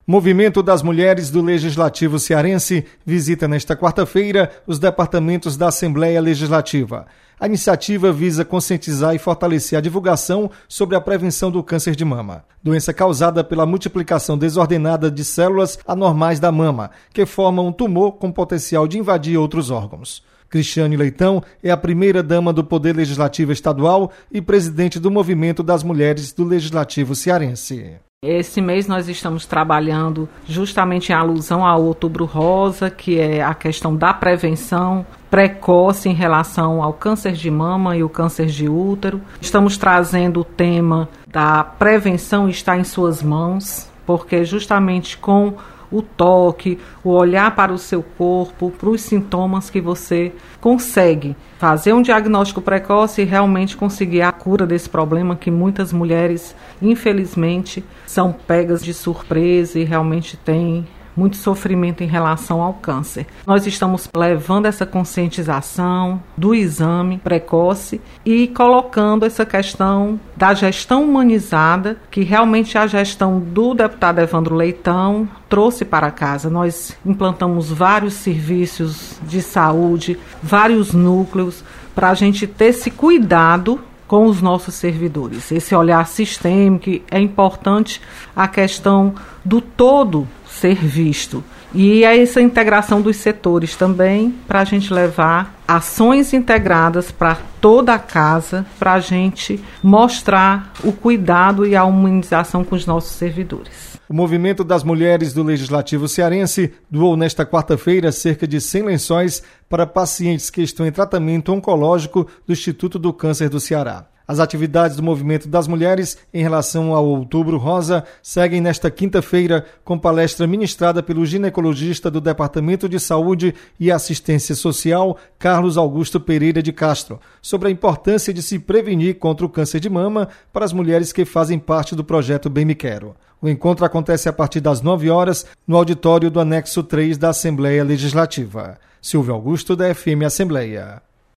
O Movimento das Mulheres do Legislativo Cearense visita nesta quarta-feira os departamentos da Assembleia Legislativa. A iniciativa visa conscientizar e fortalecer a divulgação sobre a prevenção do câncer de mama, doença causada pela multiplicação desordenada de células anormais da mama, que formam um tumor com potencial de invadir outros órgãos. Cristiane Leitão é a primeira-dama do Poder Legislativo Estadual e presidente do Movimento das Mulheres do Legislativo Cearense. Esse mês nós estamos trabalhando justamente em alusão ao Outubro Rosa, que é a questão da prevenção precoce em relação ao câncer de mama e o câncer de útero. Estamos trazendo o tema da prevenção está em suas mãos, porque justamente com o toque, o olhar para o seu corpo, para os sintomas que você consegue fazer um diagnóstico precoce e realmente conseguir a cura desse problema que muitas mulheres, infelizmente, são pegas de surpresa e realmente têm muito sofrimento em relação ao câncer. Nós estamos levando essa conscientização do exame precoce e colocando essa questão da gestão humanizada, que realmente a gestão do deputado Evandro Leitão trouxe para casa. Nós implantamos vários serviços de saúde, vários núcleos, para a gente ter esse cuidado com os nossos servidores. Esse olhar sistêmico, é importante a questão do todo ser visto. E é essa integração dos setores também, para a gente levar ações integradas para toda a casa, para a gente mostrar o cuidado e a humanização com os nossos servidores. O Movimento das Mulheres do Legislativo Cearense doou nesta quarta-feira cerca de 100 lençóis para pacientes que estão em tratamento oncológico do Instituto do Câncer do Ceará. As atividades do Movimento das Mulheres em relação ao Outubro Rosa seguem nesta quinta-feira com palestra ministrada pelo ginecologista do Departamento de Saúde e Assistência Social, Carlos Augusto Pereira de Castro, sobre a importância de se prevenir contra o câncer de mama para as mulheres que fazem parte do projeto Bem Me Quero. O encontro acontece a partir das 9 horas no auditório do Anexo 3 da Assembleia Legislativa. Silvio Augusto, da FM Assembleia.